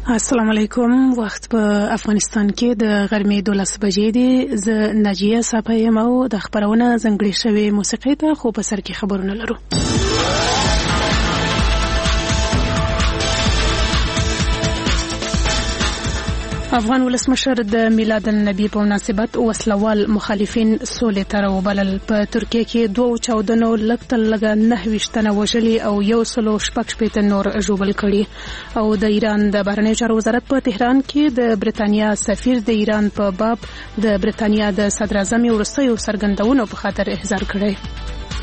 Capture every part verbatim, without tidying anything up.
السلام علیکم. وخت په افغانستان کې د غرمې دولس بجې دي. زه ناجیه صاحب یم او د خبرونه ځنګړې شوې موسیقي ته خو په سر کې خبرونه لرو. افغان ولسمشر د میلاد النبی په مناسبت وسلوال مخالفین سولې ته راوبلل. په ترکیه کې دوه چاودنو لږ تر لږه نهه ویشت تنه وژلي او یو سلو شپږ شپېته نور ژوبل کړي. او د ایران د بهرنیو چارو وزارت په تهران کې د برېټانیا سفیر د ایران په باب د برېټانیا د صدراعظم وروستیو څرګندونو په خاطر احضار کړی.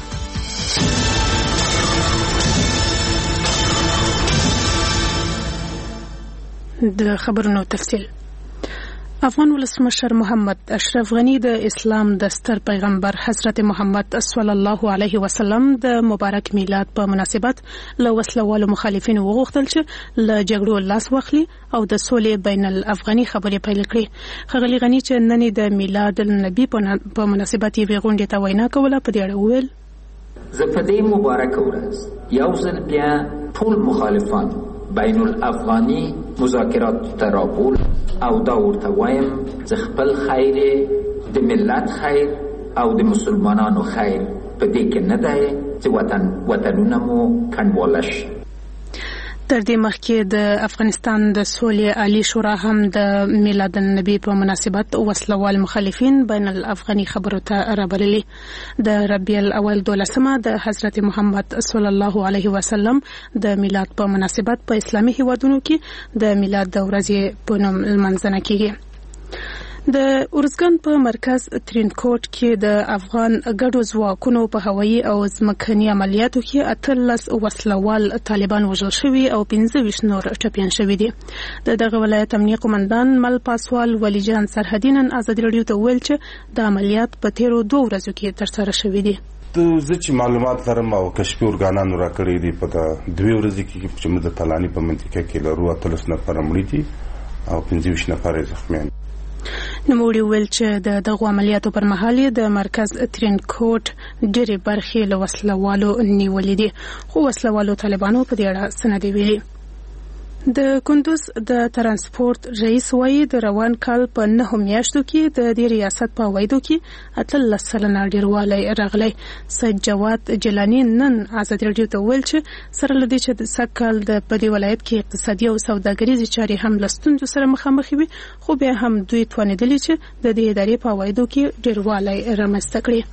د خبرونو تفصیل. افغان ولسمشر محمد اشرف غنی د اسلام د ستر پیغمبر حضرت محمد صلی الله علیه وسلم د مبارک میلاد په مناسبت له وسلوالو مخالفینو وغوښتل چې له جګړو لاس واخلي او د سولې بین الافغاني خبرې پیل کړي. ښاغلي غنی چې نن د میلاد النبی په مناسبت یې غونډې ته وینا کوله، په دې اړه وویل: زه په دې مبارکه ورځ یو ځل بیا ټول مخالفان بین الافغاني مذاکرات ته راپول او دا ورته وایم چې خپل خیر د ملت خیر او د مسلمانانو خیر په دې کې نه دی چې وطن وطنونه مو کنډواله شي. تر دې مخکې د افغانستان د سولې عالی شورا هم د میلاد النبی په مناسبت وسلوال مخالفین بین الافغاني خبرو ته رابللي. د ربیع الاول دولسمه د حضرت محمد صلی الله علیه وسلم د میلاد په مناسبت په اسلامي هیوادونو کې د میلاد د ورځې په نوم لمانځنه کیږي. د ارزګان په مرکز ترینکوټ کې د افغان ګډو ځواکونو په هوایي او ځمکني عملیاتو کې اتلس وسلوال طالبان وژل شوي او پنځه ویشت نور ټپیان شوي دي. د دغه ولایت امنیه قومندان مل پاسوال ولی جان سرحدي نن ازادي راډیو ته ویل چې د عملیات په تیرو دوه ورځو کې ترسره شوي دي. زه چې معلومات لرم او کشفي ارګانانو راکړي دي په دوه ورځې کې چې موږ د پلاني په منطقه کې لرو اتلس نفر مړي دي او پنځه ویشت نفر زخمیان. نوموړي ویل چې د دغو عملیاتو پر مهال د مرکز ترینکوټ ډېرې برخې له وسلوالو نیولې دي، خو وسلوالو طالبانو په دې اړه څه نه دي ویلي. د کندوز د ترانسپورت رئیس وایي د روان کال په نهو میاشتو کې د دې ریاست په عوایدو کې اتلس سلنه ډېروالی راغلی. سید جواد جلاني نن ازادي راډیو ته ویل چې سره له دې چې د سږ کال د په دې ولایت کې اقتصادي او سوداګریزې چارې هم له ستونزو سره مخامخ وي، خو بیا هم دوی توانېدلي چې د دې ادارې په عوایدو کې ډېروالی رامنځته کړي.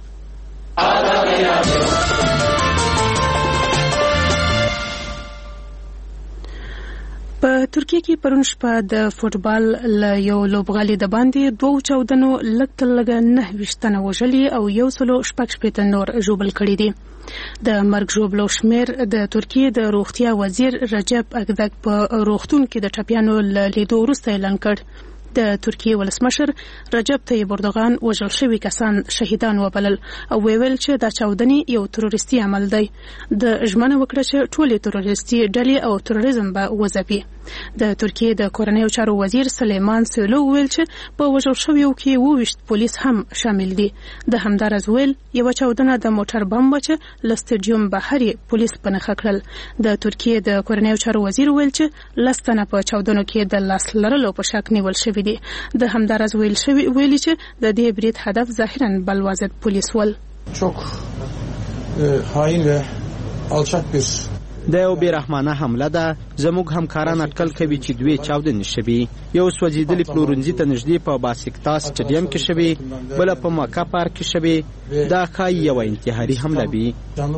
په ترکیه کې پرون شپه د فوټبال له یو لوبغالي د باندې دوه چاودنو لږ تر لږه نهه ویشت تنه وژلي او یو سلو شپږ شپېته نور ژوبل کړي دي. د مرګ ژوبلو شمېر د ترکیې د روغتیا وزیر رجب اکدک په روغتون کې د ټپیانو له لیدو وروسته اعلان کړ. د ترکیې ولسمشر رجب طیب اردوغان وژل شوي کسان شهیدان وبلل او ویل چې دا چاودنې یو تروریستي عمل دی. د ژمنه وکړه چې ټولې تروریستي ډلې او تروریزم به وځپي. د ترکیې د کورنیو چارو وزیر سلیمان سولو ویل چې په وژل شویو کې اووه ویشت پولیس هم شامل دي. د همدارز ویل یوه چاودنه د موټر بم وه چې له سټیډیوم بهر یې پولیس په نښه کړل. د ترکیې د کورنیو چارو وزیر ویل چې لس تنه په چاودنو کې د لاس لرلو په شک نیول شوي دي. د همدارز ویل شوي ویلي چې د دې برید هدف ظاهرا بلوازد پولیس ول. çok hain ve alçak bir د یو بیرحمانه حمله ده. زموږ همکاران اټکل کوي چې دوی چاودنې شوي، یو سوځېدلي پلورنځي ته نږدې په باسکتا سټیډیم کې شوي، بله په مکه پارک کې شوي. دا ښایي یوه انتحاري حمله وي.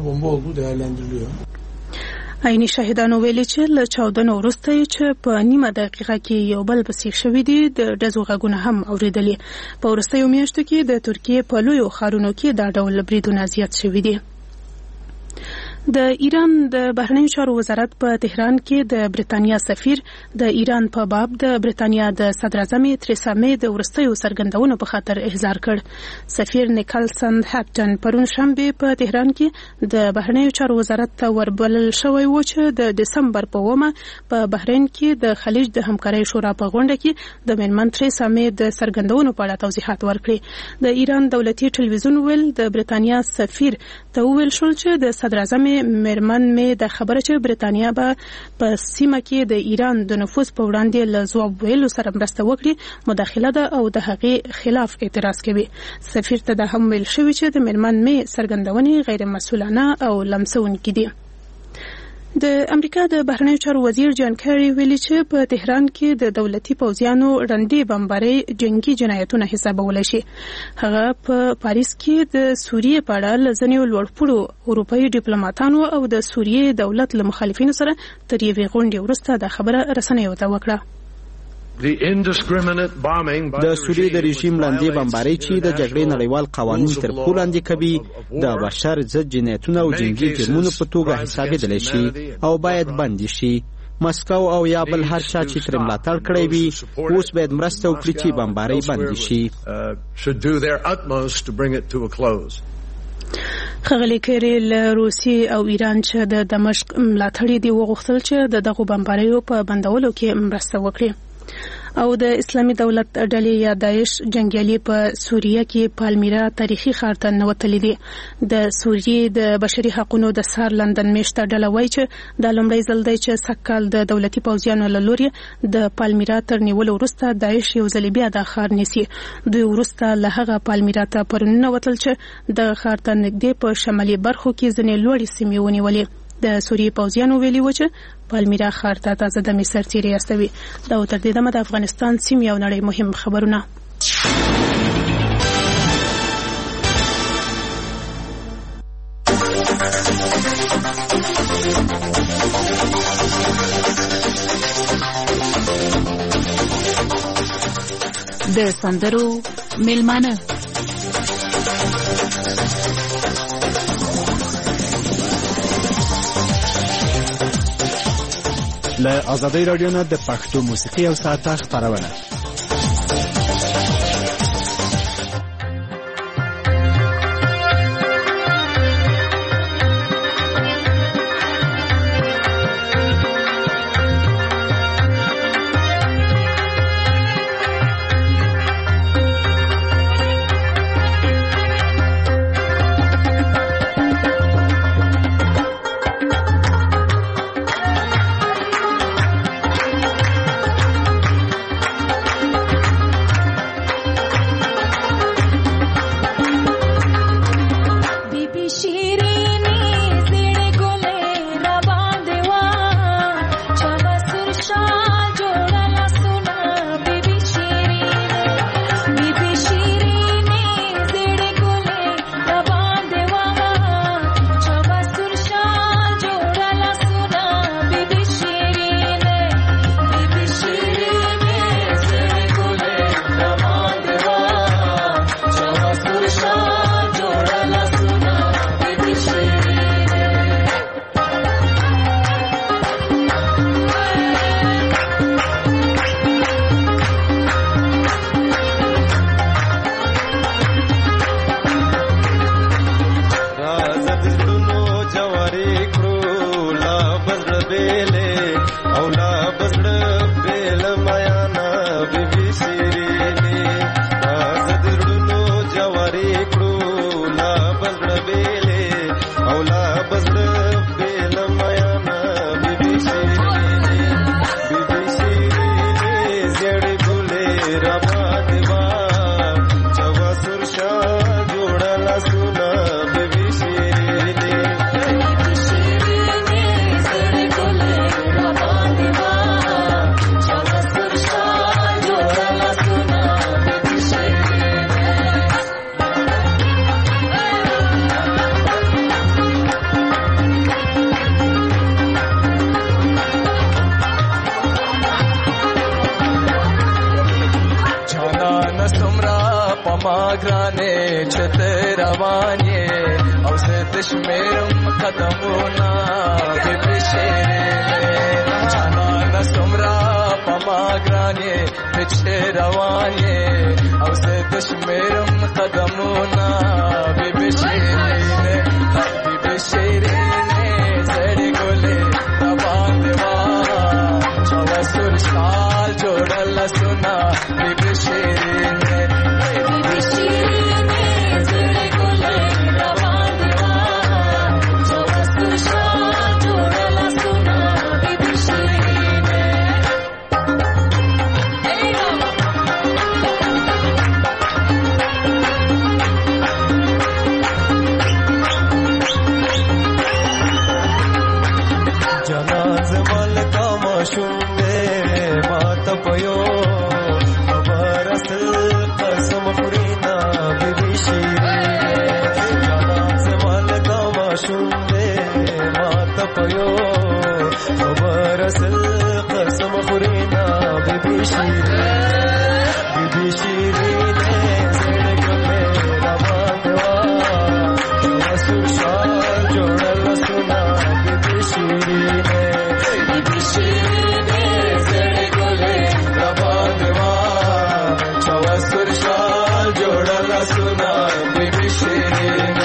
عیني شاهدانو ویلي چې له چاودنو وروسته یې چې په نیمه دقیقه کې یو بل بسیخ شوي دي د ډزو غږونه هم اورېدلي. په وروستیو میاشتو کې د ترکیې په لویو ښارونو کې دا ډول بریدونه زیات شوي دي. د ایران د بهرنیو چارو وزارت په تهران کې د برېټانیا سفیر د ایران په باب د برېټانیا د صدراعظم تریسا مې د وروستیو څرګندونو په خاطر احضار کړ. سفیر نیکلسن هپټن پرون شنبه په تهران کې د بهرنیو چارو وزارت ته وربلل شوی و چې د دسمبر په اوومه په بحرین کې د خلیج د همکارۍ شورا په غونډه کې د میرمن تریسا مې د څرګندونو په اړه توضیحات ورکړي. د ایران دولتي ټلویزیون ویل د برېټانیا سفیر ته وویل شول چې د صدراعظم مرمن مې د خبره چې برتانیا به په سیمه کې د ایران د نفوذ په وړاندې له ځواب ویلو سره مرسته وکړي مداخله ده او د هغې خلاف اعتراض کوي. سفیر ته د هم ویل شوی چې د مرمن مې څرګندونې غیر مسؤلانه او لمسونکي دي. د امریکا د بهرنیو چارو وزیر جان کری ویلي چې په تهران کې د دولتي پوځیانو رندې بمبارۍ جنگي جنایتونه حسابولی شي. هغه په پاریس کې د سوریې په اړه له ځینو لوړپوړو اروپایي ډیپلوماټانو او د سوریې دولت له مخالفینو سره تر یوې غونډې وروسته دا خبره رسنیو ته وکړه. د سوریې د رژیم لاندې بمبارۍ چې د جګړې نړیوال قوانین تر پښو لاندې کوي د بشر ضد جنایتونه او جنگي جرمونو په توګه حسابېدلی شي او باید بند شي. مسکو او یا بل هر چا چې ترې ملاتړ کړی وي اوس باید مرسته وکړي چې بمبارۍ بند شي. ښاغلي کری له روسیې او ایران چې د دمشق ملاتړي دي وغوښتل چې د دغو بمباریو په بندولو کې مرسته وکړي. او د اسلامي دولت ډلې یا داعش جنگیالي په سوریه کې پالمیرا تاریخي ښار ته نوتلي دي. د سوریې د بشري حقوقو د سار لندن میشته ډله وایي چې دا لومړی ځل دی چې سږکال د دولتي پوځیانو له لوري د پالمیرا تر نیولو وروسته داعش یو ځل بیا د ښار نیسي. دوی وروسته له هغه پالمیرا ته پرون نوتل چې د ښار ته نږدې په شمالي برخو کې ځینې لوړې سیمې ونیولې. د سوریې پوځیانو ویلي و چې پالمیرا ښار ته تازه دمې سرتیري استوي. دا تر دې دمه د افغانستان سیمې او نړۍ مهم خبرونه. د سندرو میلمانه له آزادۍ رادیو نه د پښتو موسیقي او ساعته خپرونه. Shiri زمال کا ماشوم دې ما ته پيو خبر اصل قسم خورينا بيبي شيرين جانا زمال کا ماشوم دې ما ته پيو خبر اصل قسم خورينا بيبي شيرين بيبي شيرين زړه ګلې را باندې واسو شال جوړل سنا بيبي شيرين بيبي شيرين زړه ګلې را باندې واسو شال جوړل سنا بيبي شيرين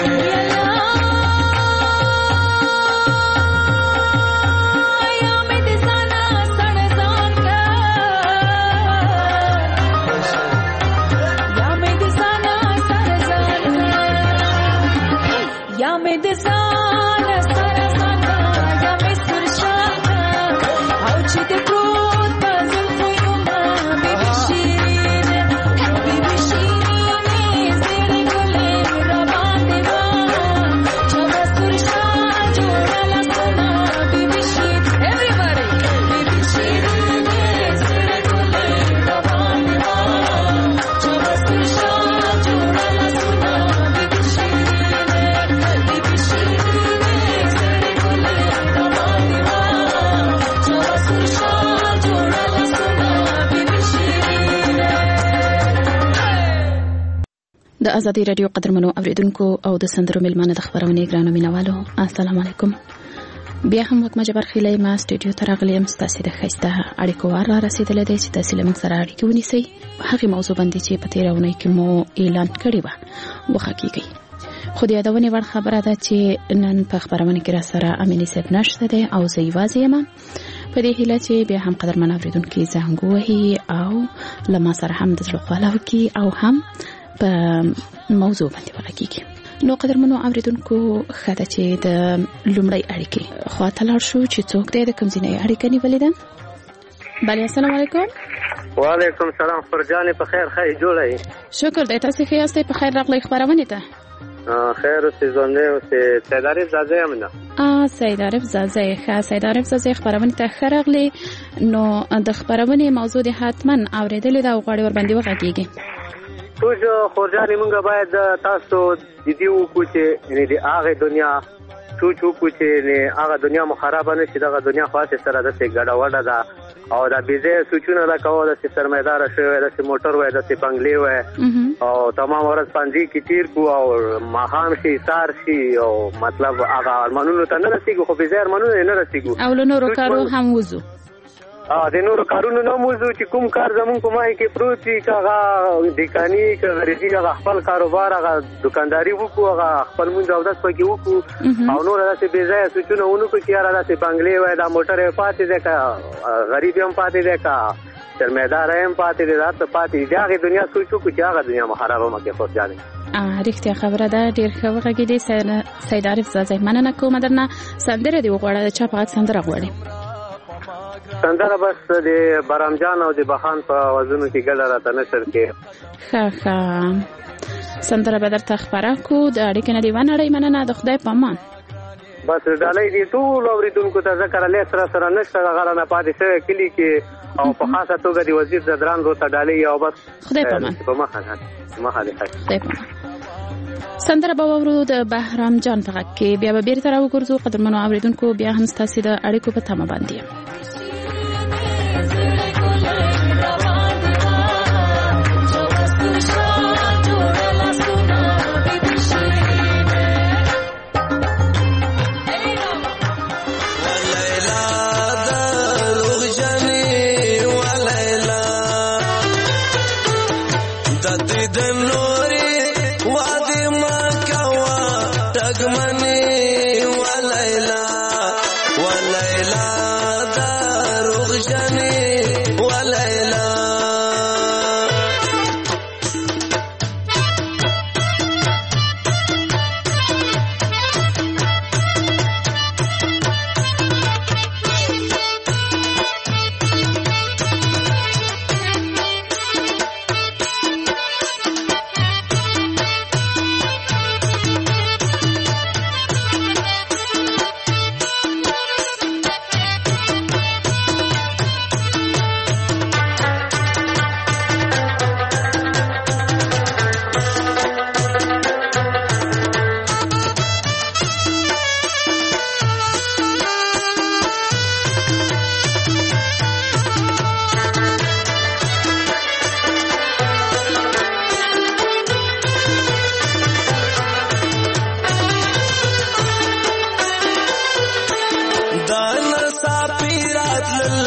د ازادي رادیو قدرمنو اوریدونکو او د سندرو ملمانه د خبرونه ګرانو مینوالو السلام علیکم. بیا هم وکمه جبر خلای ما سټوډیو ته راغلم ستاسو د خسته اړیکو وار را رسیدلې ده چې تاسو لمن سره اړیکه ونیسئ. هغه موضوع باندې چې په تیرونه کې مو اعلان کړی و وحقیقي خو د یادونې وړ خبره ده چې نن په خبرونه کې را سره امینی صاحب نشته ده او زه یوازې یم. په دې هیله چې بیا هم قدرمن اوریدونکو زنګ وهي او لمه سره هم د خپلو کې او هم په موضوع باندې وغږیږي. نو قدرمنو اوریدونکو خاطر چې د لومړی اړیکې خو تلل شو چې څوک دې د کمزینې اړیکې نیولې ده. بله السلام علیکم. وعلیکم السلام. فرجان په خیر خیر جوړای. شکر دې تاسو ښه یاست. په خیر راغلی خبرونه ته. خیر اوسې زنده اوسې سید عارف زازه امنه. ا سید عارف زازه ښه سید عارف زازه خبرونه ته خرغلی. نو د خبرونه موضوع دې حتما اوریدلې ده او غواړي ور باندې وغږیږي. توج خورجانې مونږ باید تاسو د دې وکړو چې د هغه دنیا سوچ وکړو چې هغه دنیا مو خراب نه شي. دغه دنیا خاصه سره د ګډه وډه ده او دا بيزه سوچونه دا کوو د سرمایدار شوی د موټر وای د بنگلې وای او تمام ورځ باندې کې تیر کو او ماهام شي سار شي او مطلب هغه ارمانونو ته نه رسیږي خو بيزه ارمانونو نه رسیږي او له نورو کارو هم وځو. ا د نورو کارونو نه موضوع چې کوم کار زمون کومای کې پروت دي کاغه دکانی کغریږي هغه خپل کاروبار هغه دکانداری وکړو هغه خپل مونږ او داس پکې وکړو او نور داسې بے ځای سوچونه ونو کو چې یاره داسې بنگلې وای دا موټر پاتې ده کا غریب هم پاتې ده کا سرمایدار هم پاتې ده راته پاتې ده هغه دنیا سوچو کو چې هغه دنیا مخربه مکه خو ځانې ا رښتیا خبره ده. ډیر ښه وغږی دي سید عارف زازه مننه کوم درنه سندره دی وغوړه چا په سندره غوړي سندره بس د برام جان او د بخان په وزنو کې ګډه راته نشر کې ښه ښه سندره به درته خبره کو د اړیکې نه دی ونړی مننه د خدای په امان. بس ډالۍ دي ټول اوریدونکو ته ذکر له سره سره نشته غره نه پاتې شوی کلی کې او په خاصه توګه د وزیر زدران رو ته ډالۍ او بس خدای په امان. په مخه مخه دې خدای په امان. سندره به ورو د بهرام جان په غږ کې بیا به بیرته راوګرځو. قدرمنو اوریدونکو بیا هم ستاسو د اړیکو په تمه باندې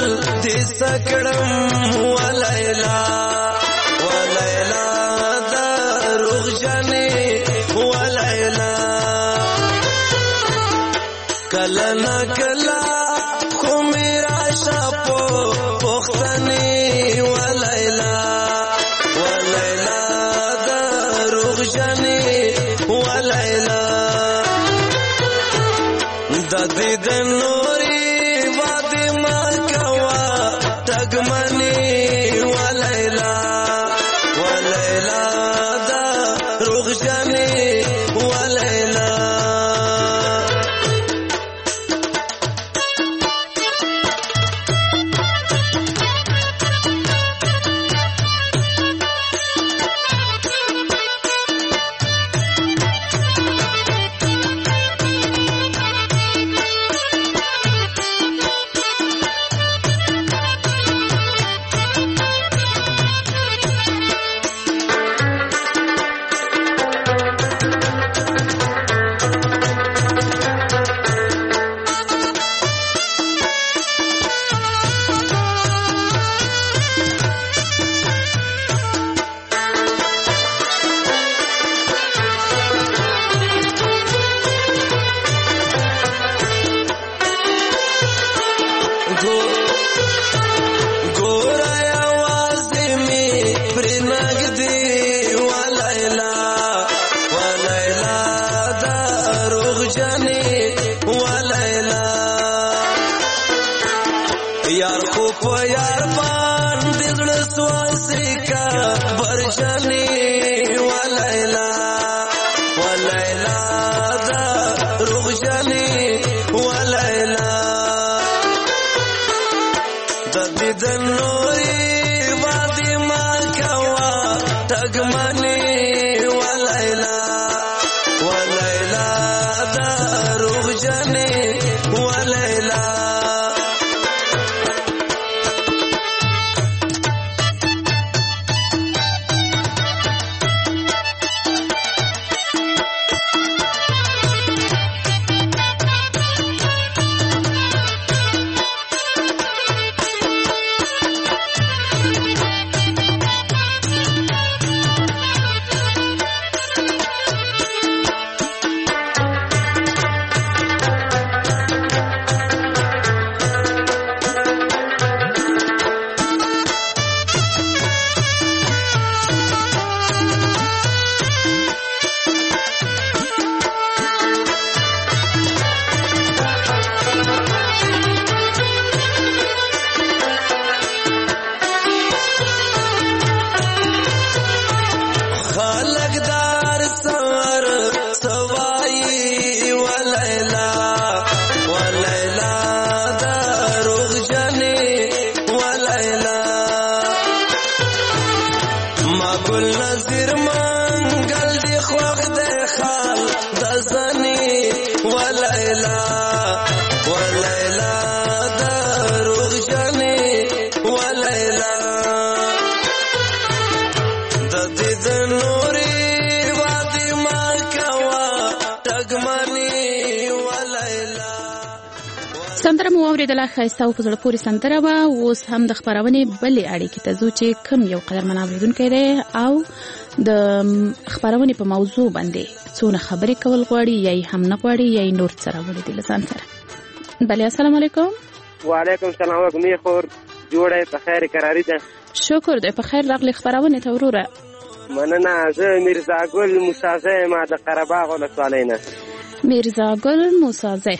دې سکړم ولیلا ولیلا دروغ جنې ولیلا کله نا کله خو میرا شپو پختنې ولیلا ولیلا دروغ جنې ولیلا د دې د نوري وادي ما کوا تګمنې ولیلا ولیلا دروغ جنې ولیلا سندره مو اوریدله ښایسته او په زړه پورې سندره وه. اوس هم د خپرونې بلې اړیکې ته ځو چې کوم یو قدرمن اورېدونکی دی او د خپرونې په موضوع باندې څونه خبرې کول غواړي یا یې هم نه غواړي یا یې نور څه راوړي دي له ځان سره. بلې السلام علیکم. وعلیکم السلام. وګمې خور جوړه په خیر قراري ده. شکر دی په خیر راغلی خپرونې ته وروره. مننه. زه میرزا ګل موسازی ما د قره باغ ولسوالۍ نه. میرزا ګل موسازی.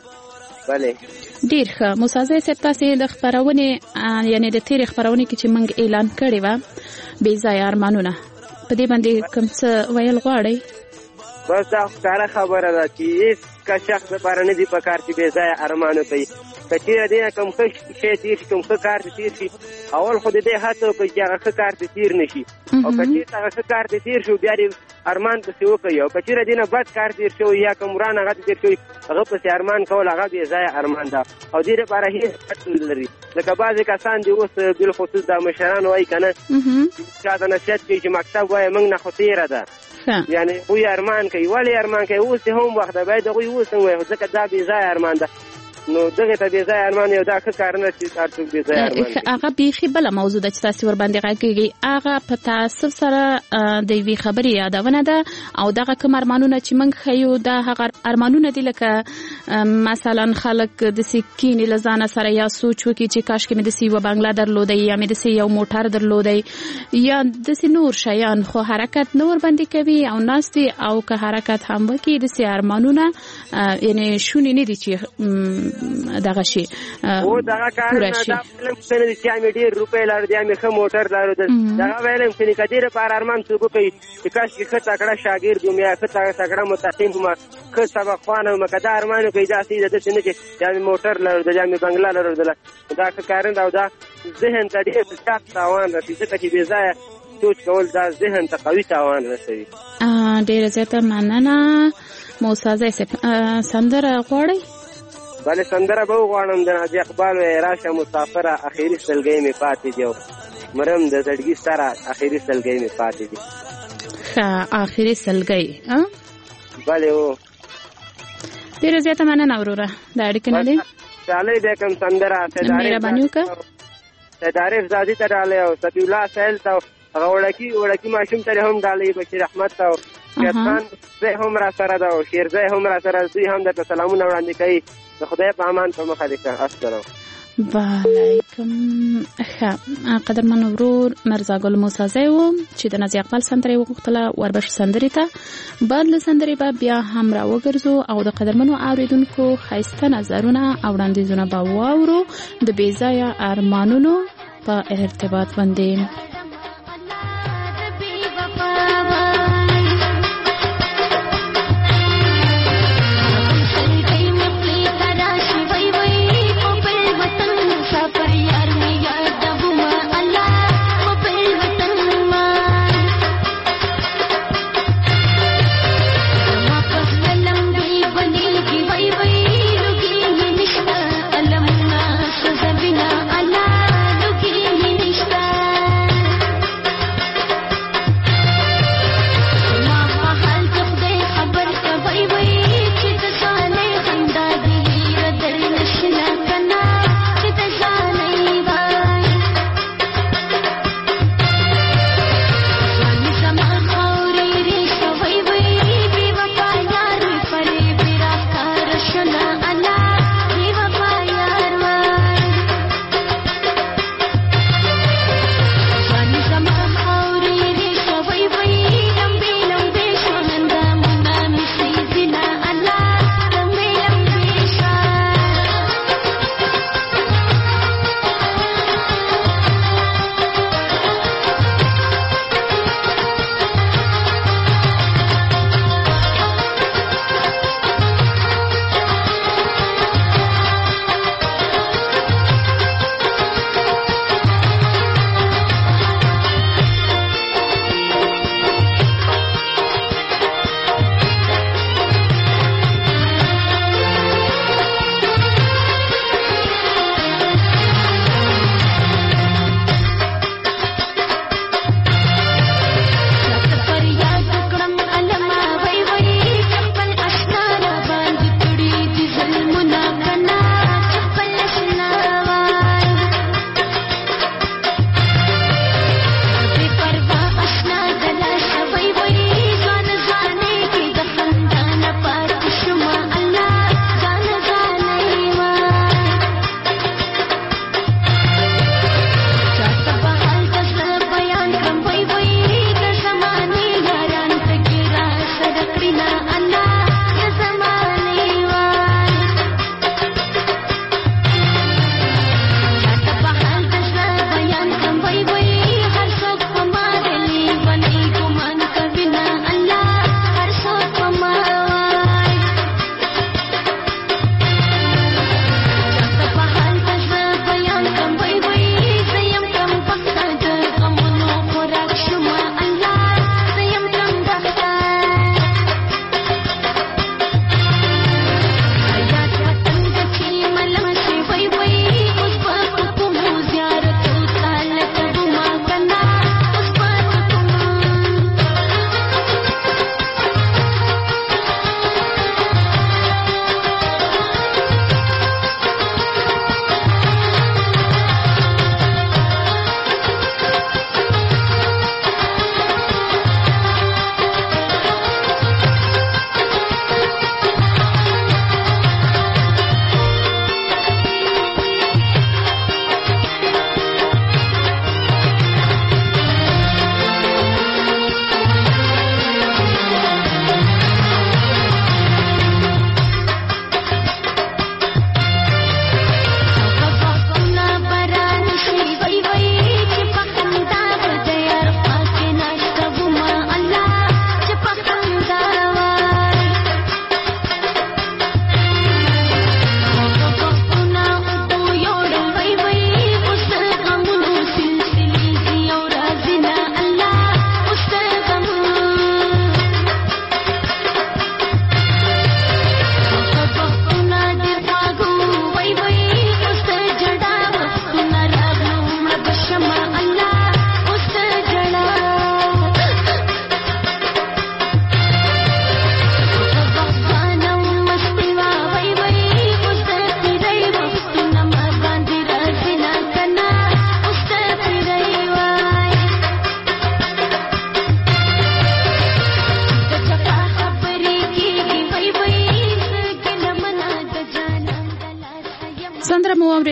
بله ډیر ښه. موسازی صاحب تاسې د خپرونې یعنې د تېرې خپرونې کې چې موږ اعلان کړی وه بې ځایه ارمانونه په دې باندې کوم څه ویل غواړئ؟ بس دا ښکاره خبره ده چې هېڅ که شخص لپاره نه دي په کار چې بې ځایه ارمان وکړي. که چېرې دې نه کوم ښه شی تېر شي کوم ښه کار دې تېر شي اول خو د دې هڅه وکړئ چې هغه ښه کار دې تېر نه شي او که چېرته هغه ښه کار دې تېر شي بیا دې ارمان پسې وکړئ او که چېرې دې نه بد کار تېر شوی یا کوم وران هغه دې تېر شوی هغه پسې ارمان کول هغه بې ځایه ارمان ده او دې لپاره هېڅ ګټ نه لري. لکه بعضې کسان دې اوس بالخصوص دا مشران وایي که نه چا ته نصیحت کوي چې مکتب وایه موږ نه خو تېره ده یعنې هغوی ارمان کوي. ولې ارمان کوي؟ اوس هم وخت ده باید هغوی اوس هم وایي ځکه دا بې ځایه ارمان ده. نو دغه ته بې ځای ارمان یو دا ښه کار نه چې هر څوک بې ځای ارمان هغه بیخي بله موضوع ده چې تاسې ورباندې غږ کېږئ هغه په تعصب سره د یوې خبرې یادونه ده او دغه کوم ارمانونه چې موږ ښیو دا هغه ارمانونه دي لکه مثلا خلک داسې کینې له ځانه سره یا سوچ وکړي چې کاشکې مې داسې یوه بنګله درلودی یا مې داسې یو موټر درلودی یا داسې نور شیان خو حرکت نه ورباندې کوي او ناست وي او که حرکت هم وکړي داسې ارمانونه یعنې شونې نه دي چې دغه شي پوره شي چې مې ډېر روپۍ لرو یا مې ښه موټر لرو دغه ویلی یم چې که دې لپاره ارمان څوک وکړي چې کاشکې ښه تکړه شاګرد وم یا ښه تکړه متقیم وم ښه سبق خوانه وم که دا ارمان وکړي داسې ده داسې نه چې یا مې موټر لرو یا مې بنګله لرو دا ښه کار نه ده او دا ذهن ته ډېر زیات تاوان رسوي ځکه چې بې ځایه سوچ کول دا ذهن ته قوي تاوان رسوي. ډېره زیاته مننه. موسازی سندره غواړئ؟ بله سندره به وغواړم. د نازي اقبال وایي راشه مسافره اخري سلګۍ مې پاتې دي مرم د زړګي سره اخري سلګۍ مې پاتې دي. ښه اخري سلګۍ بله و. ډېره زیاته مننه وروره د اړیکې نه دی. ډالۍ بیا کوم سندره مهرباني وکړه سید عارف زادي ته ډالۍ او صفي الله سهیل ته هغه وړکي وړکي ماشوم ته هم ډالۍ بشیر احمد ته شیرخان زی هم را سره ده او شیرزی هم را سره دوی هم درته سلامونه وړاندې کوي. د خدای په امان په مخه دې ښه. السلام وعلیکم. ښه قدرمن ورور مرزا ګل موسازی و چې د نازي اقبال سندره یې وغوښتله وربشو سندرې ته. بعد له سندرې به بیا هم را وګرځو او د قدرمنو اورېدونکو ښایسته نظرونه او وړاندیزونه به واورو د بې ځایه ارمانونو په ارتباط باندې. Allah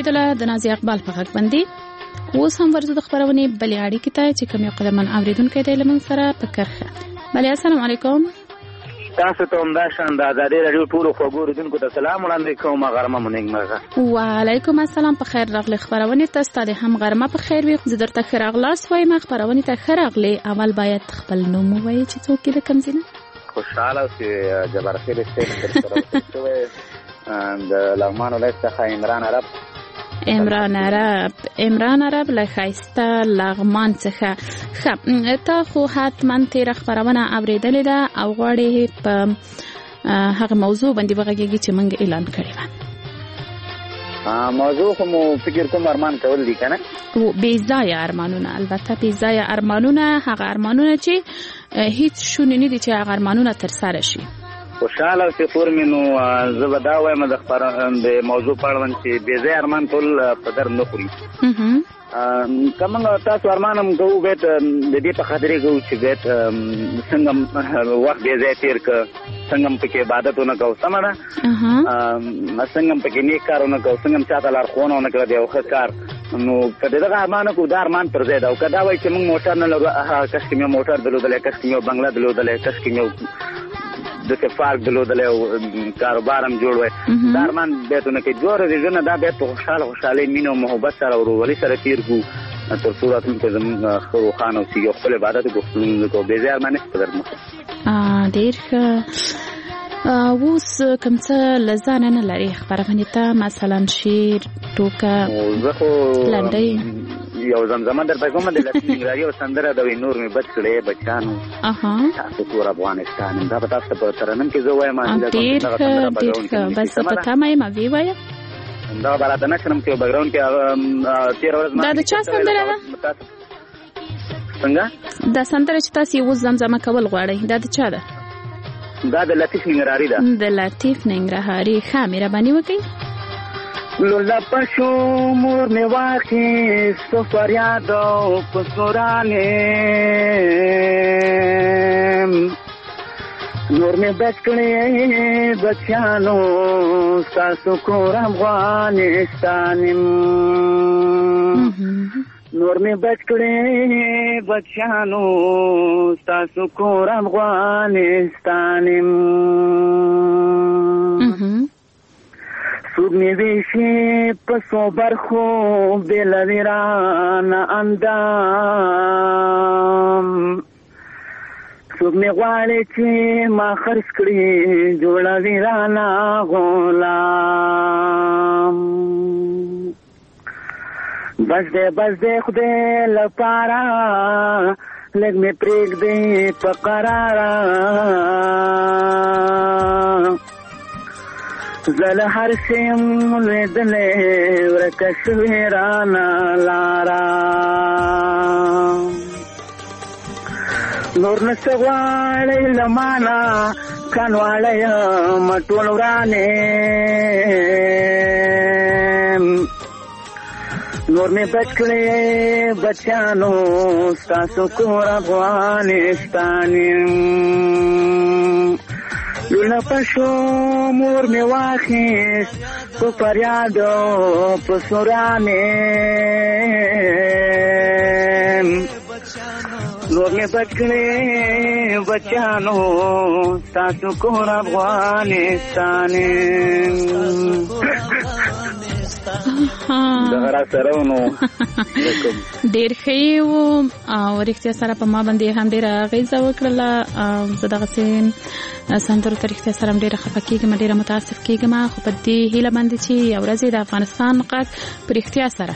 اوریدله د نازي اقبال په غږ باندې. اوس هم ورته د خبرونې بلې اړیکې ته چې کوم یو قدمن اوریدونکو دی له موږ سره په کرخه. بلې السلام علیکم. تاسو ته هم دا شان د ازادي رادیو ټولو خوږو اوریدونکو ته سلام وړاندې کوم. غرمه مو نیکمرغه. وعلیکم السلام. په خیر راغلی خبرونه ته. ستاسو هم غرمه په خیر وي. زه درته ښه راغلاست وایم. خبرونه ته ښه راغلی. اول باید خپل نوم ووایې چې څوک د کوم ځای نه. خوشاله اوسې جبار خیل استاد سره شوی د لغمان ولایت څخه عمران عرب. عمران عرب عمران عرب له ښایسته لغمان څخه. ښه ته خو حتما تېره خبرونه اورېدلې ده او غواړې په هغه موضوع باندې وغږېږي چې موږ اعلان کړی وه. موضوع خو مو فکر کوم ارمان کول دي که نه؟ بې ځایه ارمانونه. البته بې ځایه ارمانونه هغه ارمانونه چې هیڅ شونې نه دي چې هغه ارمانونه ترسره شي. خوشاله اوسې خور مې. نو زه به دا وایم د موضوع په اړوند چې بې ځایه ارمان ټول په در نه خوري. که موږ تاسو ارمان هم کوو باید د دې په خاطرې کوو چې باید څنګه وخت بې ځایه تېر کړه، څنګه هم پکې عبادت ونه کوو. سمه ده؟ څنګه هم پکې نیک کار ونه کوو، څنګه هم چاته لارښوونه ونه کړه د یو ښه کار. نو که د دغه ارمان کوو دا ارمان پر ځای ده. او که دا وایي چې موږ موټر نه لرو، کاشکې مې یو موټر درلودلی، کاشکې مې یو بنګله درلودلی، کاشکې مې یو دغه فارق درلودلی او کاروبار هم جوړ وای. دا ارمان باید ونه کوي. دوه ورځې ژوند دا باید په خوشحاله خوشحالۍ مینه او محبت سره او ورورولۍ سره تېر کړو تر څو راتلونکی زموږ ښه روښانه اوسېږي او خپل عبادت وکړو، خپل لمونځ وکړو. بې ځایه ارمان هېڅ په در نه خوري. ډېر ښه. اوس کوم څه له ځانه نه لرې خپرونې ته؟ مثلا شعر، ټوکه، لنډۍ؟ یو زمزمه درته کومه د لطیف ننګرهاري یو سندره ده، وایي نور مې بچ کړی بچیانو تاسو ټول افغانستان. دا به تاسو ته په ترنم کې زه وایم. ډېر ښه ډېر ښه. بس په تمه یم ویې وایه. دا به راته نه کړم چې بګراونډ کې تېره ورځ دا د چا سندره ده؟ څنګه دا سندره چې تاسو یې اوس زمزمه کول غواړئ دا د چا ده؟ دا د لطیف ننګرهاري ده. د لطیف ننګرهاري. ښه مهرباني وکړئ. لولا پښو مور مې واخیست فریاد او پسورانې نور مې بچ کړی بچیانو ستاسو کور افغانستان نور مې بچ کړی بچیانو ستاسو کور افغانستان سود می ویشی پسو برخو بیل ویران اندام سود می غواړي چې ما خرڅ کړي جوړه ویرانا غلام بس دې بس دې خدای لپاره لږ می پرېږدې په قراره زل هر شیم لیدلې ورکه شوې رانا لارا نور نڅه غواړئ له مانا کانواړی یم ټول ورانې نور مې بچ کړی بچیانو ستاسو کور افغانستان لولا پښو مور مې واخیست په فریاد او په سورانې نور مې بچ کړی بچیانو ستاسو کور افغانستان ډېر ښه وو او رښتیا سره په ما باندې هم ډېره اغېزه وکړله. زه دغسې سندرو ته رښتیا سره هم ډېره خفه کېږم، ډېره متاسف کېږم، خو په دې هیله باندې چې یو ورځ د افغانستان غږ په رښتیا سره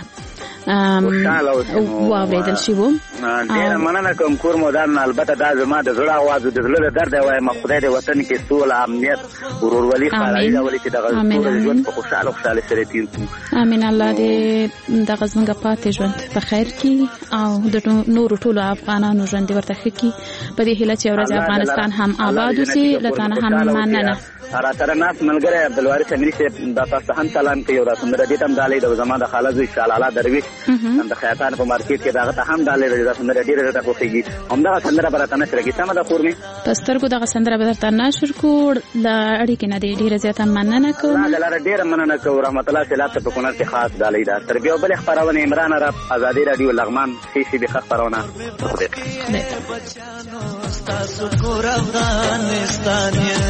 واورېدل شي وو. ډېره مننه کوم کور مودان. البته دا زما د زړه اواز د زړه د درد وایم خدای دې وطن کې سوله امنیت ورورولي خپروي راولي چې دغه ټول ژوند په خوشحاله خوشحالۍ سره تېر کړو. امین. الله دې دغه زموږ پاتې ژوند په خیر کړي او د نورو ټولو افغانانو ژوند ورته ښه کړي. په دې هیله چې یو ورځ افغانستان هم آباد اوسي. له تا نه هم مننه. را سره ناست ملګری عبدالوارث امري صاحب دا تاسو هم سلام کوي او دا سندره دې ته هم ډالۍ ده. زما د خاله زوی شاه لالا درویش د خیاطان په مارکیټ کې دغه ته هم ډالۍ دا سندره ډیره زړه خوښیږي همدا سندره براتنه سره کی سم د خور می پسترګو دغه سندره بدرته نشر کو د اړیکې نه ډیره زیاته مننه کوم نه دلاره ډیره مننه کوم رحمت الله سلام ته په کونر کې خاص دالې دا تربیه بل خبرونه عمران را ازادي رادیو لغمان سی سی به خبرونه تاسو کور افغانستان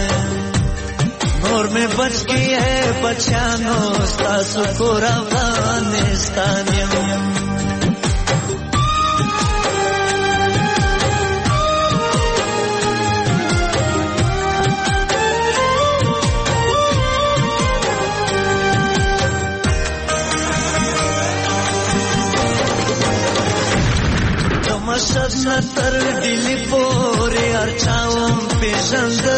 نور میں بچ گئی ہے بچانو تاسو کور افغانستان مشهد نتر ډیلی پورې ارچاوم پیژند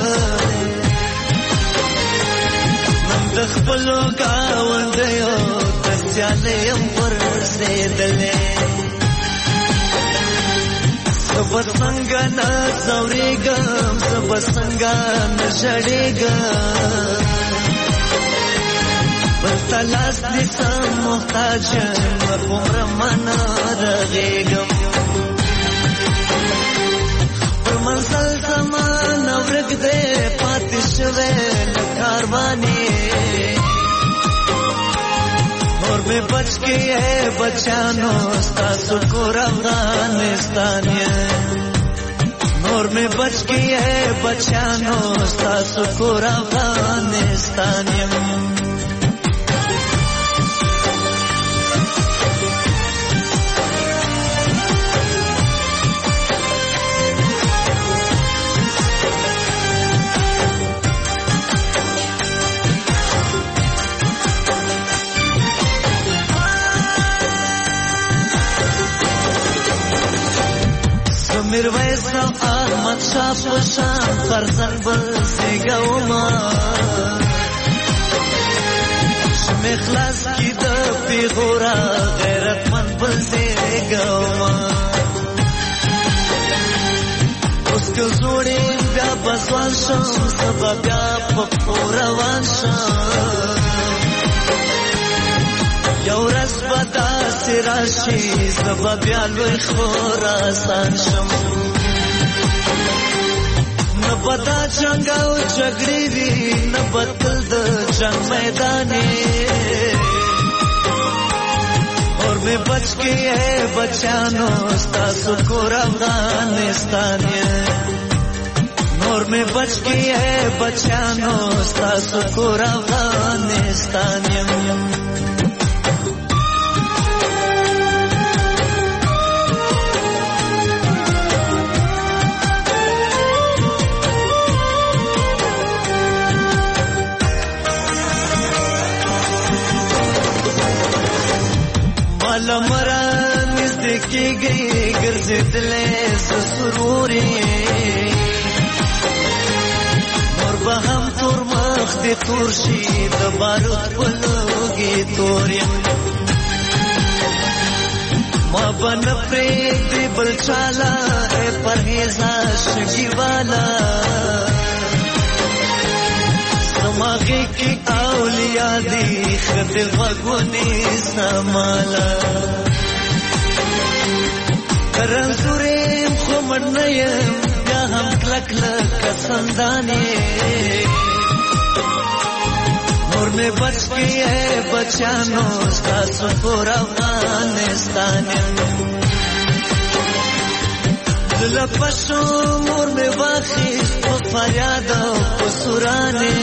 من د خپلو ګاونډیو تر سیالۍ یم ورسېدلی زه به څنګه نه ځورېږم زه به څنګه نه ژړېږم بل ته لاس نیسم محتاج یم هومره مه نه رغېږم منزل زمان ورک دے پاتش وے کاروانی اور میں بچ کے ہے بچانو ستاسو کور افغانستان اور میں بچ کے ہے بچانو ستاسو کور افغانستان میرویس احمد شاه پشان فرزند بل زیگوما شمیخلاص کی د پیغورا غیرت من بل زیگوما اس کو زوڑی بیا بسوان شم سبا بیا پپوروان شم یو رس بدا سراشی زبا بیالوی خوراسان شم نبدا جنگاو جگڑی وی نبتل د جنگ میدانی اور میں بچ گئی ہے بچانو ستاسو کور افغانستان اور میں بچ گئی ہے بچانو ستاسو کور افغانستان لمرا نزدیکی گئی گرزیدلے سسروری اور بہم تور مخ دی تورشی دبارت پلوگی توری ما بن پریک دی بلچالا اے پرہیزا شگی والا سماغی کی اولیاء دی خد غگونی سمالا رنزوریم خمر نیم یا ہم کلک لک سندانی اور میں بچ گئی ہے بچانو ستاسو کور افغانستان لپشو مور میں واخی فریاد و سرانے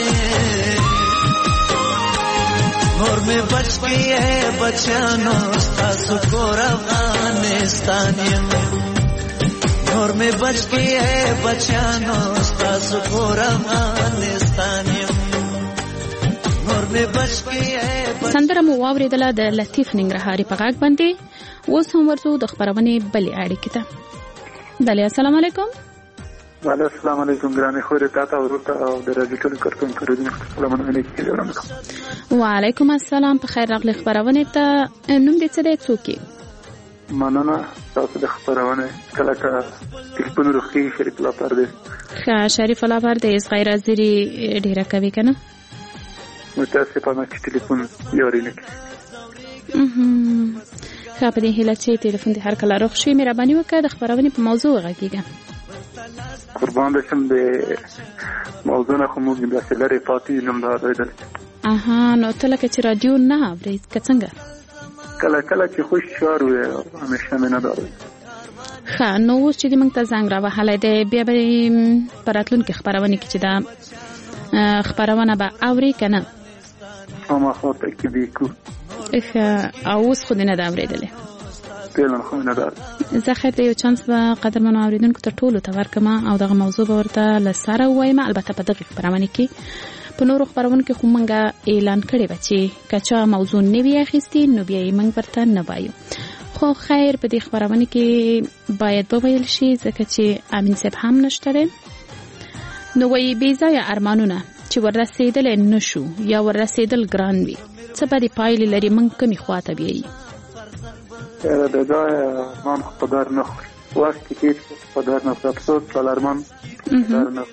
اور میں بچ گئی ہے بچانو ستاسو کور افغانستان اور میں بچ گئی ہے بچانو ستاسو کور افغانستان اور میں بچ گئی ہے سندره مو واوریدله د لطیف ننګرهاري په غږ باندې. اوس هم ورځو د خبرونې بلې اړیکې ته. دالیا السلام علیکم. وعلیکم السلام علیکم ګرانې خورې تاته ورته او د راډیو ټول کارتون کړو سلام علیکم. وعلیکم السلام په خیر راغلی خبرونه ته. نوم دې څه دی څوک؟ مننه تاسو د خبرونه کله کله تلیفون روخي شریف الله پردې. ښه شریف الله پردې غیر حاضری ډیره کوي کنه؟ متاسفانه چې تلیفون یوري نه. ښه په دې هیله چې ټلیفون دې هر کله روغ شي مهرباني وکړه د خبرونې په موضوع غږیږه. قربان بشم د موضوع نه خو موږ داسې لرې پاتې نوم دا اورېدل. اها نو ته لکه چې رادیو نه اورې که څنګه؟ کله کله چې خوش شعار وي همیشه مې نه دا اورېدل. ښه نو اوس چې دې موږ ته زنګ راوهلی دی بیا به په راتلونکې خپرونې کې چې دا خپرونه به اورې که نه؟ خامخا تاکید کوو. ښه او اوس خو دې نه ده اورېدلې؟ فعلا خو نه ده. زه خیر د یو چانس به قدرمنو اورېدونکو ته ټولو ته ورکړم او دغه موضوع به ورته له سره ووایم. البته په دغې خپرونې کې په نورو خپرونو کې خو موږ اعلان کړی به چې که چا موضوع نه وي اخیستې نو بیا یې موږ ورته نه وایو. خو خیر په دې خپرونې کې باید وویل شي ځکه چې امین صاحب هم نشته دی نو وایي بې ځایه ارمانونه چې وررسېدلی نه شو یا وررسېدل ګران وي څه بدې پایلې لري موږ کومې خواته بیایي. د ځایه ارمان خو په دار نه خوري وخت کې تېر شو په دار نه خوري افسوس کال ارمان دار نه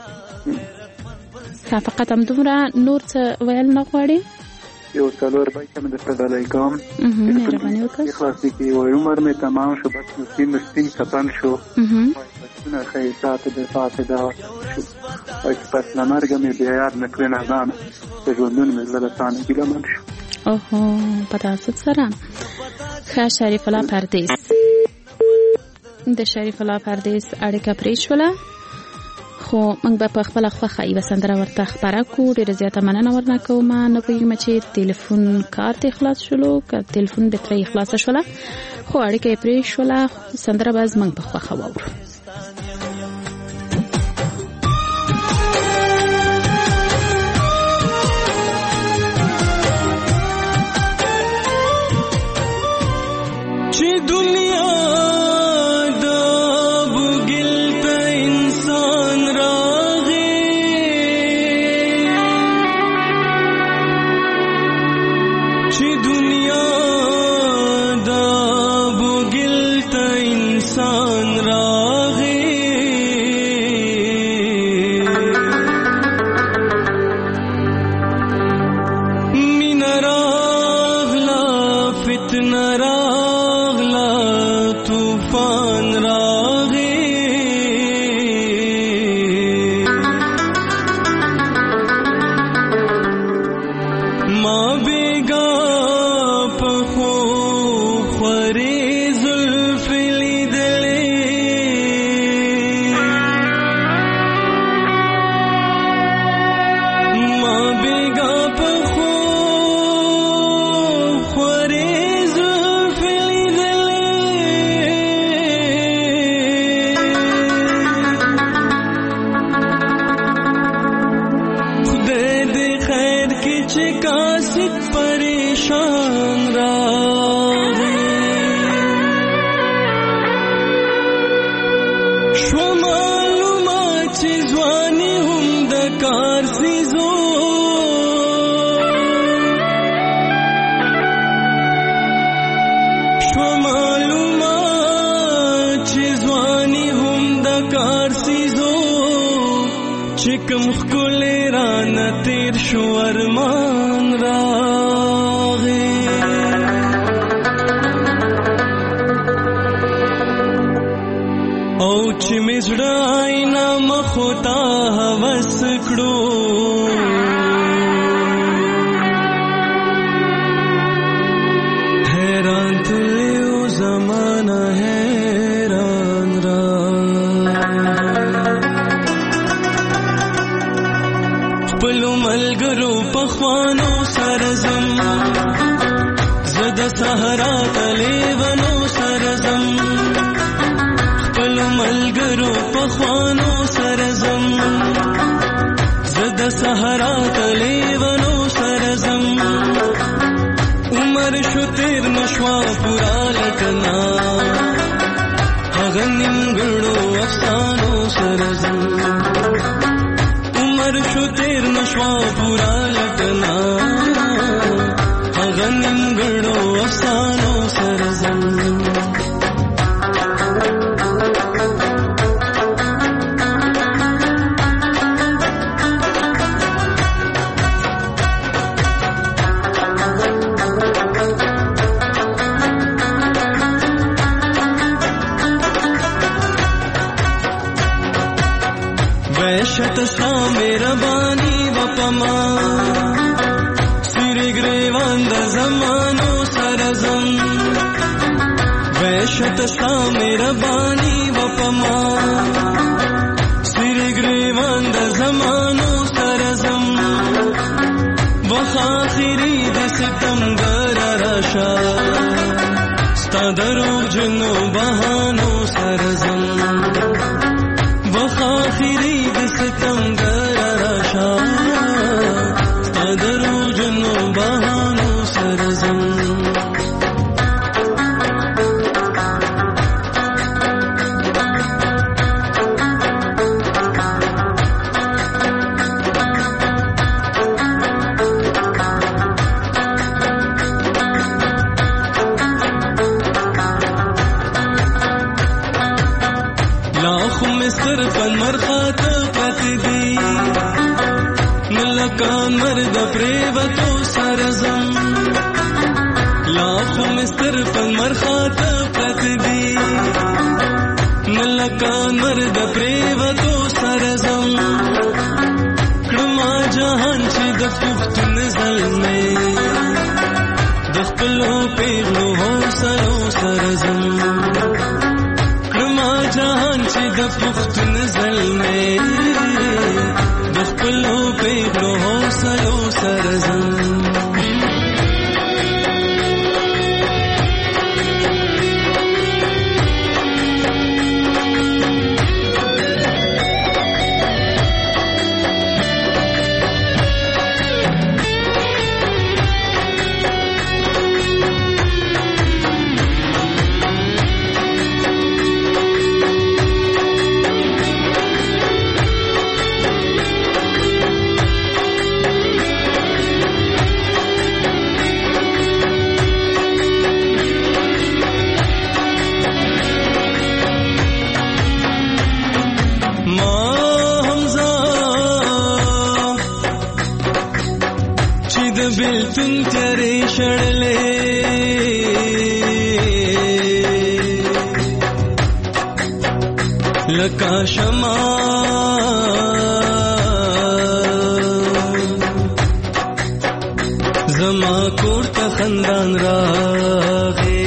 که فقط همدومره نور څه ویل نه غواړې؟ یو څلور بیته مې درته ډالۍ کوم. مهرباني وکړه. خلاصې کې وایي عمر مې تمام شو بس نسیم سپین سپن شو بچونه ښایي ساعت د ساعت د شو وایي چې پس له مرګه مې بیا یاد نه کړې نازانه د ژوندون مې زړه د تا نه ګیلمن شو. اوهو په تاسو سره ښه شریف الله پردیس د شریف الله پردیس اړیکه پرې شوله خو موږ به په خپله خوښه یوه سندره ورته خپره کړو. ډېره زیاته مننه ورنه کوم. نه پوهېږم چې تلیفون کارت یې خلاص شولو که تلیفون بطرۍ یې خلاصه شوله خو اړیکه یې پرې شوله سندره به زموږ په خوښه واورو. چکم خکل ران تیر شو ارمان راغی او چې مزړه اینا مخوتا هوس کړو حیران تلیو زمانہ حیران را خپلو ملګرو پخوانو سرزم زد سهرا تلیونو سرزم خپلو ملګرو پخوانو سرزم زد سهرا تلیونو سرزم عمر شو تیر نشوا پورا لکنا هغه نیمګړو افسانو سرزم عمر شو تیر نشوا پورا لکنا هغه نیمګړو افسانو سرزم वैशत सा मेहरबानी वपमा सिरे ग्रेवांद जमानो सरजम वैशत सा मेहरबानी वपमा सिरे ग्रेवांद जमानो सरजम वखाखिरी दे सितमगर रशा स्तादरो जनो बहानो सरजम वखाखिरी दे सितमगर रशा स्तादरो जनो बहानो सरजम मरखात प्रतिदी मलकान मर्द प्रेवतो सरजम लाखों में सिर्फ मरखात प्रतिदी मलकान मर्द प्रेवतो सरजम क्रमा जहान चिद पुख्त नजल में दख्लो पेगलो हो सरो सरजम जहान से द पुख्त नजल में दख्लो पेगलो हो सरो सरजम बिल्तुन तेरे शड़ले लका शमा जमा कोर्ट खंदान रागे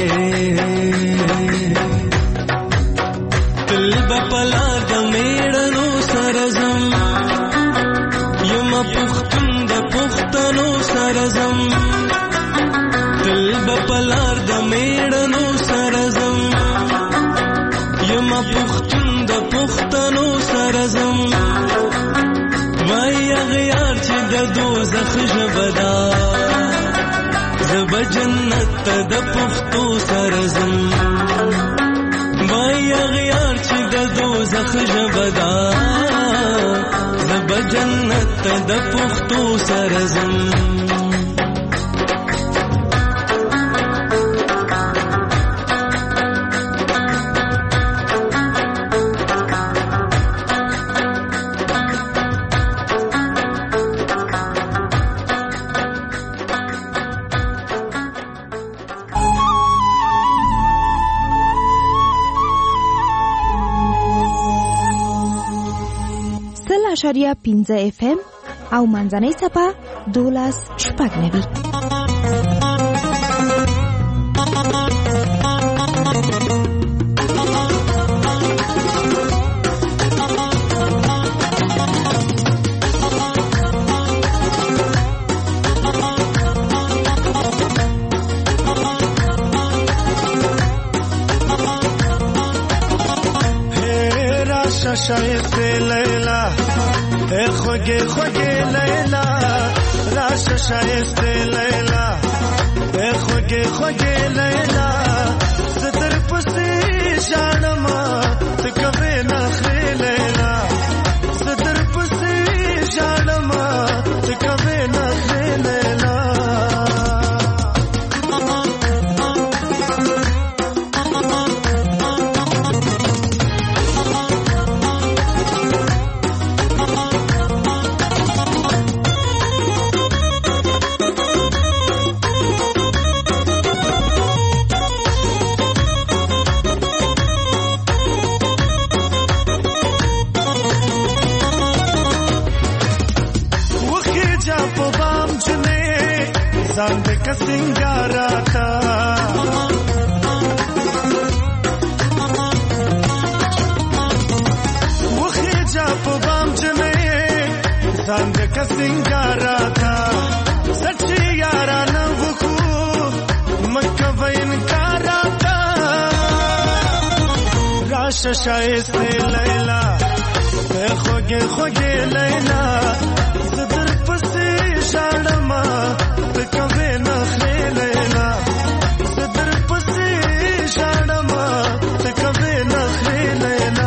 तिल बपला दमेड़नो सरजम यमा पुख्तुन द पुख्तनो सरजम तिल बपलार द मेड़नो सरजम यमा पुख्तुन द पुख्तनो सरजम वाई अगयार चे द दोज़ख जबदा जब जन्नत द पुख्तो सरजम वाई अगयार चे द दोज़ख जबदा जब जन्नत द पुख्तो सरजम اشاریه پینزه اف ام او منځنۍ څپه دولس شپږ نوي. شایسته لیلا ای خوگه خوگه لیلا راش شایسته لیلا ای خوگه خوگه لیلا ستر پسی جانما تکوی نخری لیلا ستر پسی جانما تکوی نخری لیلا سنگارا تا وخی جا په بام جنې ځان دې کا سنگارا تا سچي یارانه وکو مکه وینکارا تا راشه شایسته لیلا ته خوږه خوږه لیلا زدر پسې شاړما ته کوي نه لیلا زدر پسې شاړما ته کوي نه لیلا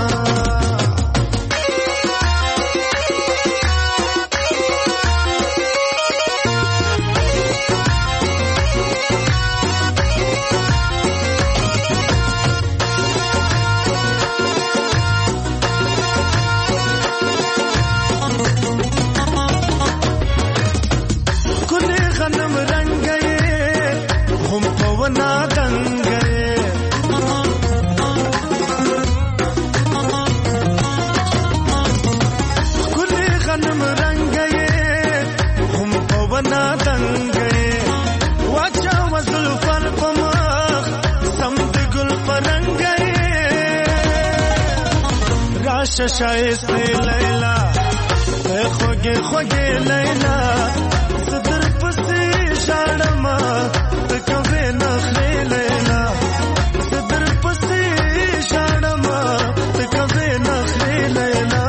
شایسته لیلا ته خوږه خوږه لیلا صدر پسې شاړما ته کوي نه لیلا صدر پسې شاړما ته کوي نه لیلا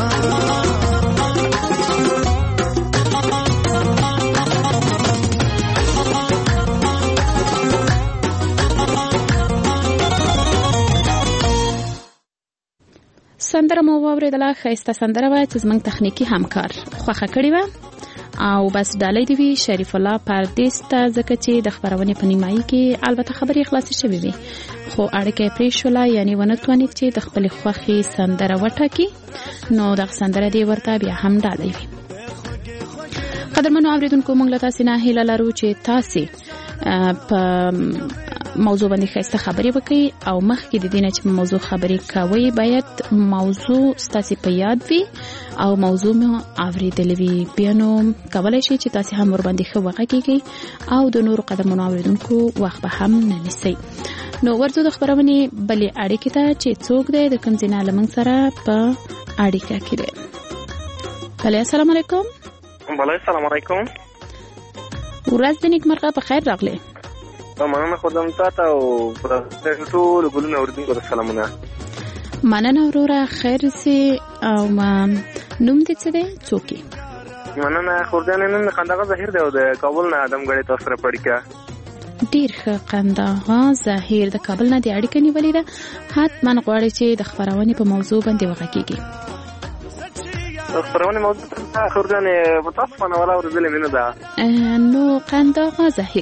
سندره مو واوریدله ښایسته سندره وه چې زموږ تخنیکي همکار خوښه کړې وه او بس ډالۍ دې وي شریف الله پردیس ته ځکه چې د خپرونې په نیمایي کې البته خبرې خلاصې شوې وي خو اړیکه یې پرېښوله یعنې ونه توانید چې د خپلې خوښې سندره وټاکي نو دغه سندره دې ورته بیا هم ډالۍ وي. قدرمنو اورېدونکو موږ له تاسې نه هیله لرو چې تاسې په موضوع باندې ښایسته خبرې وکړي او مخکې د دې نه چې په موضوع خبرې کوئ باید موضوع ستاسې په یاد وي او موضوع مو اورېدلې وي بیا نو کولی شئ چې تاسې هم ورباندې ښه وغږېږئ او د نورو قدرمنو اورېدونکو وخت به هم نه نیسئ. نو ورځو د خپرونې بلې اړیکې ته چې څوک دی د کوم ځای نه له موږ سره په اړیکه کې دی. بلې السلام علیکم. بلې السلام علیکم. ورځ دې نیکمرغه په خیر راغلی. مننه خدام تاته او ټول ګلونه اوریدونکو ته سلامونه. مننه وروره خیر سي او نوم دې څه دی څوک یې؟ مننه خورجان نن قنداغه ظاهر دی او د کابل نه ادمګړی تاسو سره پړیکه. ډیر ښه قنداغه ظاهر د کابل نه دی اړیکه نیولې ده حتما غواړي چې د خپرونې په موضوع باندې وغږیږي. خبرونه موضوع ته خورجان په تاسو باندې ولا ورزلې مینه ده. نو قنداغه ظاهر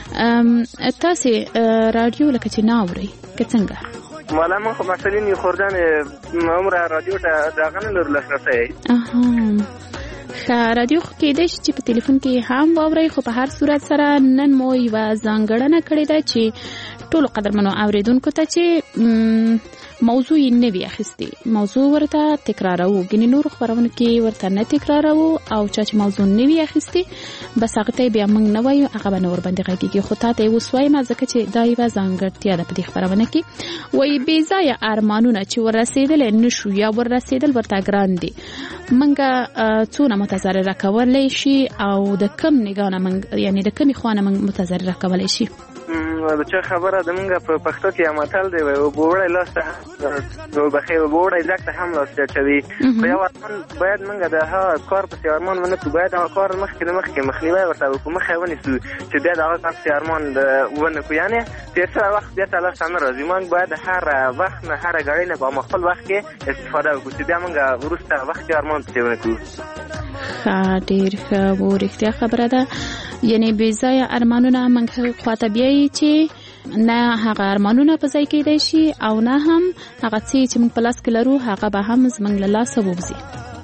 تاسو رادیو لکه چې ناوري که څنګه؟ والا من خو مسلین یو خورجان عمره رادیو ته داغه نه لرلاسه. اها ښه رادیو خو کېدای شي چې په تلیفون کې هم واورئ خو په هر صورت سره نن مو یوه ځانګړنه کړې ده چې ټولو قدرمنو اورېدونکو ته چې موضوع یې نه وي اخیستې موضوع ورته تکراروو ګینې نورو خپرونو کې ورته نه تکراروو او چا چې موضوع نه وي اخیستې بس هغه ته بیا موږ نه وایو هغه به نه ورباندې غږېږي خو تا ته یې اوس وایم ځکه چې دا یوه ځانګړتیا ده په دې خپرونه کې وایي بې ځایه ارمانونه چې وررسېدلی نه شو یا وررسېدل ورته ګران دي موږ څونه متضرره کولی شي او د کم نګاه نه موږ یعنې د کمې خوا نه موږ متضرره کولی شي. د چا خبره د موږ په پښتو کې متل دی وایي وبوړی لاس ته بخیر وبوړی ځګ ته هم لاس اچوي په یو ارمان باید موږ د هغه کار پسې ارمان ونه کړو باید هغه کار مخکې له مخکې مخنیوی ورته وکړو مخه یې ونیسو چې بیا د هغه کار پسې ارمان ونه کړو یعنې تېر شوی وخت بیا ته لاسته نه راځي موږ باید هر وخت نه هره ګړۍ نه په خپل وخت کې استفاده وکړو چې بیا موږ وروسته وخت کې ارمان پسې ونه کړو. ښه ډېر ښه و رښتیا خبره ده یعنې بې ځایه ارمانونه موږ خواته بیایي چې نه هغه ارمانونه په ځای کېدی شي او نه هم هغه څه چې موږ په لاس کې لرو هغه به هم زموږ له لاسه ووځي.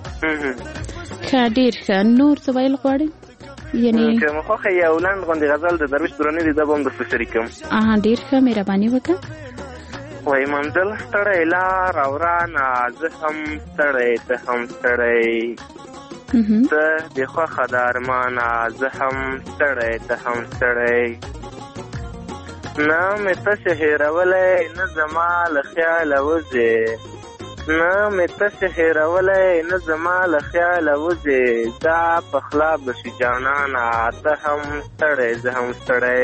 ښه ډېر ښه نور څه ویل غواړئ؟ یعنې که مو خوښه یو لنډ غوندې غزل د درویش دراني دی دا به هم درته شریکوم. اها ډېر ښه مهرباني وکړه. وای منزل ستړی لار او رانه زه هم ستړی ته هم ستړی ته د خوښه د ارمانه زه هم ستړی ته هم ستړی نه مې تشه هېرولی نه زما له خیاله وځې نه مې تشه هېرولی نه زما له خیاله وځې دا پخلا به شي جانانه ته هم ستړی زه هم ستړی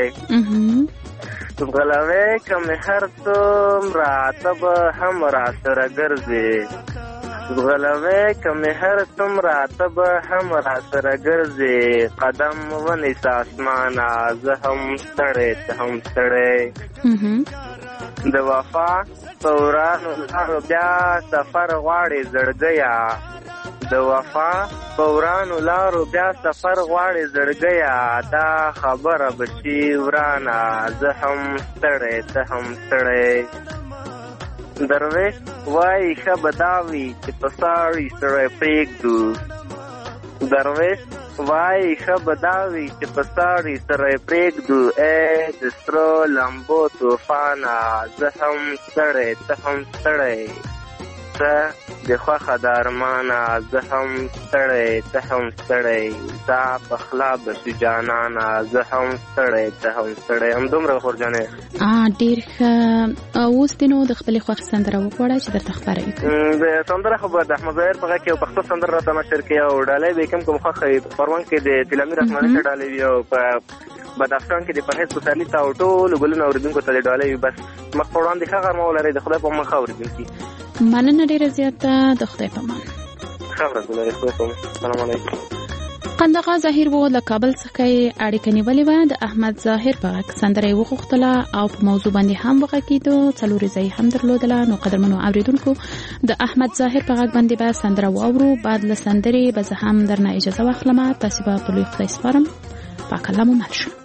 غلوی که مې هر څومره ته به هم راسره ګرځې غلوی که مې هر څومره ته به هم راسره ګرځې قدم ونیسه اسمانه زه هم ستړی ته هم ستړی د وفا په ورانو لارو بیا سفر غواړې زړګیه د وفا په ورانو لارو بیا سفر غواړې زړګیه دا خبره به شي ورانه زه هم ستړی ته هم ستړی درویش وایي ښه به دا وي چې په ساړي سړی پرېږدو درویش وایي ښه به دا وي چې په ساړي سړی پرېږدو ای د سرو لمبو طوفانه زه هم ستړی ته هم ستړی ته د خوښه د ارمانه زه هم ستړی ته هم ستړی دا پخلا به شي جانانه زه هم ستړی ته هم ستړی همدومره خورجانې ډېر ښه اوس دې نو د خپلې خوښې سندره وغواړه چې درته خپاره وي د سندره خو به د احمد ظاهر په غږ کې یو پښتو سندره راته نشر کړي او ډالۍ به یې کوم کوم خوښه وي په پروان کې د تیلامیر رحماني ته ډالۍ وي او په بدخشان کې د پرهیز پسرلي ته او ټولو ګلونو اورېدونکو ته د ډالۍ وي بس مخ په وړاندې ښه غرمه ولرئ د خدای په امان ښه اورېدونکي مننه ډېره زیاته د خدای په امان ښه ورځ ولرئ خدای په امان سلام علیکم قندغه ظاهر و له کابل څخه اړیکه نیولې وه د احمد ظاهر په غږ سندره یې وغوښتله او په موضوع باندې هم وغږېدو څلورې ځای هم درلودله نو قدرمنو اورېدونکو د احمد ظاهر په غږ باندې به سندره واورو بعد له سندرې به زه هم درنه اجازه واخلم تاسې به په لوی خدای سپارم پاک الله مو مل شه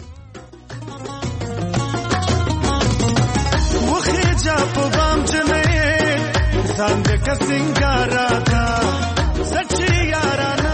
وخېجه په بام جنې ځان دې که سینګاره ده زه چې یارانه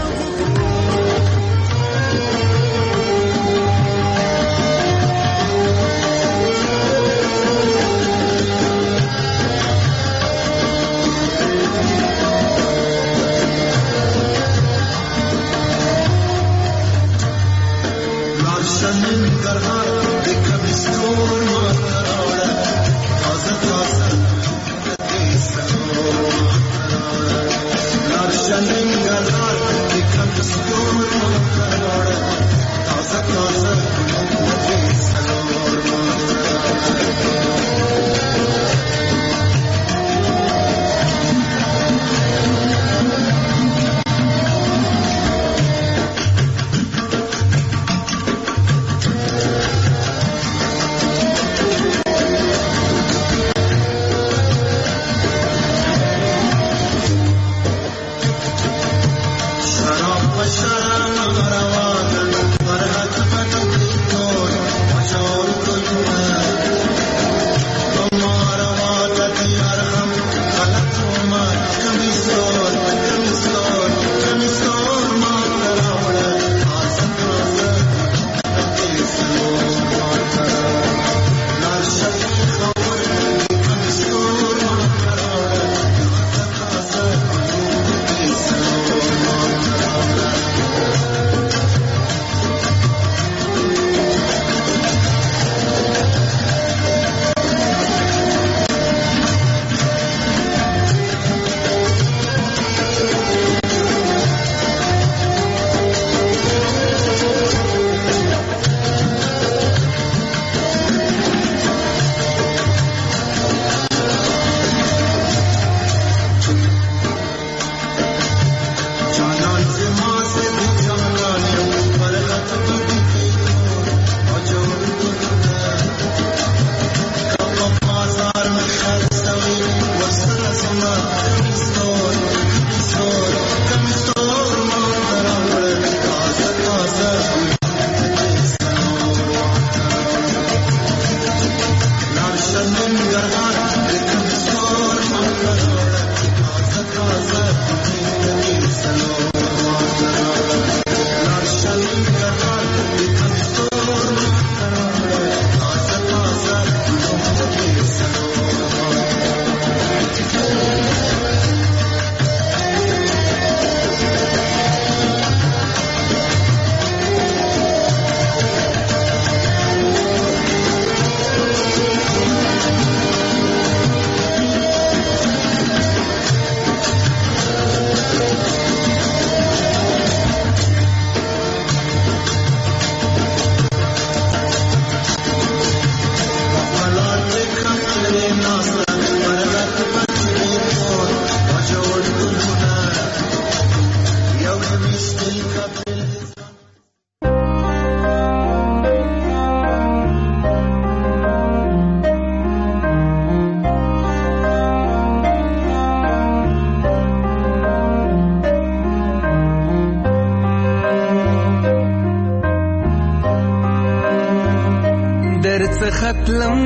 ختلم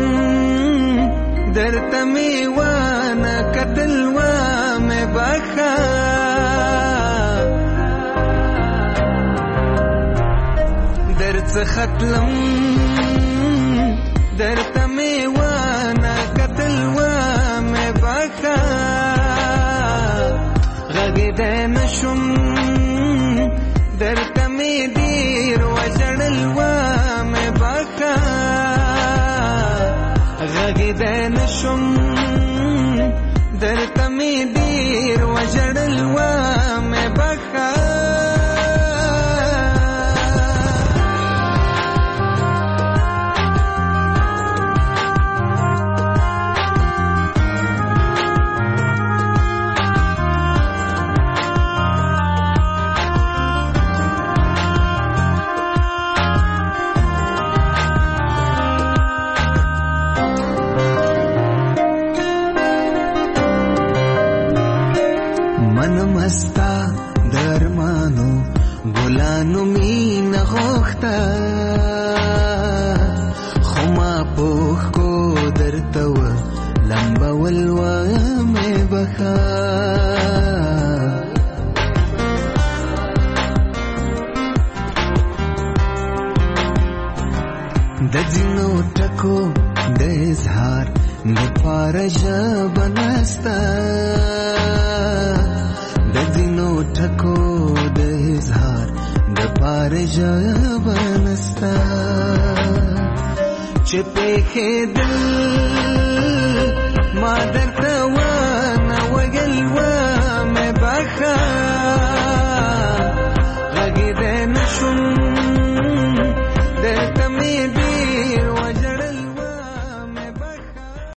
درته می وانه کتل و مې بخا درته ختلم درته می وانه کتل و مې بخا غږېدی نشم درته می ډېر وژړل و مې بخا غږېدی نشم درته می ډېر وژړل و مې بخا مستا درمانو ګلانو مینه غوښته خو ما پوښ کو درته و لمبول و مې بخا د ځینو ټکو د اظهار دپاره ژبه نسته د ځینو ټکو د اظهار دپاره ژبه نسته چې پېښېدل